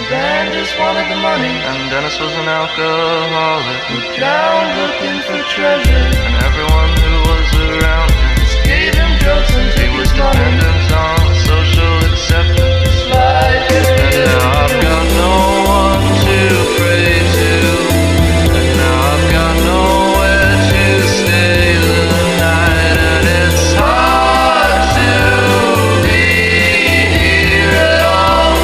band just wanted the money, and Dennis was an alcoholic. looked down looking for treasure, And everyone who was around him just gave him jokes and he took was his money. dependent on social acceptance. Slide And now I've got no one to pray to, and now I've got nowhere to stay the night, and it's hard to be here at all.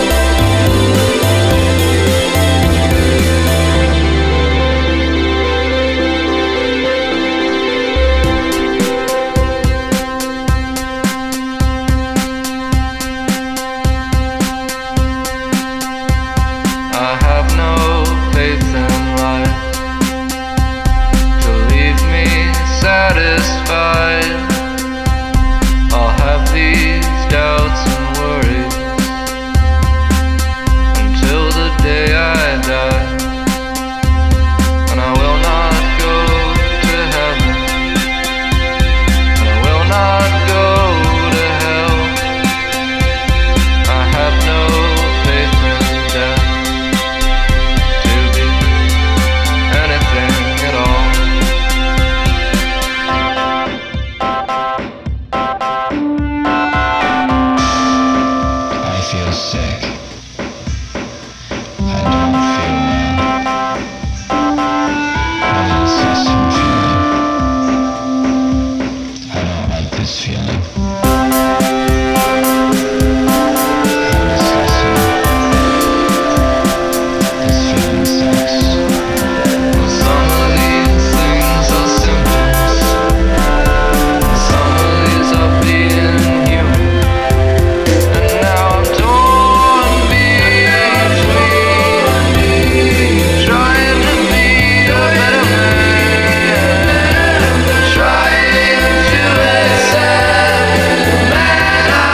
I have no faith in life to leave me satisfied. I'll have these doubts and worries until the day I die, and I will not go to heaven, and I will not go to hell. I have no faith in death to be anything at all. I feel sick. I don't feel well. What is this I'm feeling? I don't like this feeling. How disgusting. This feeling sucks. Some of these things are symptoms, some of these are being human, and now I'm torn between trying to be a better man, trying to accept the man I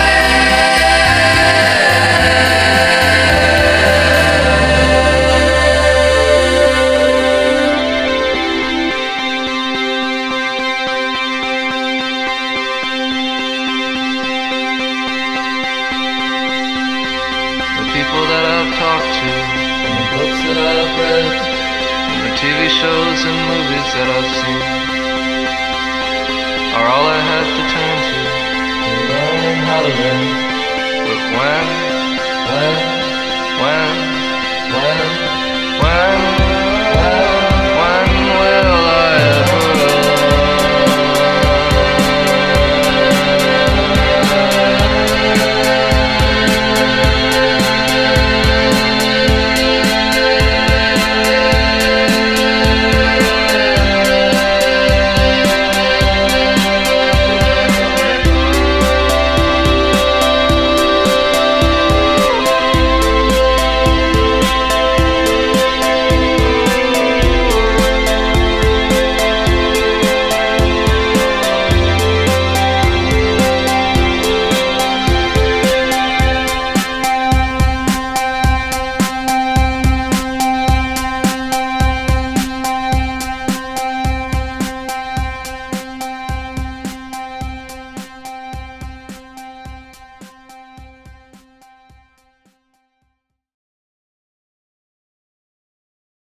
The people that I've talked to, and the books that I've read, and the TV shows and movies that I've seen, are all I have to turn to to learn how to live. But when When, when when, when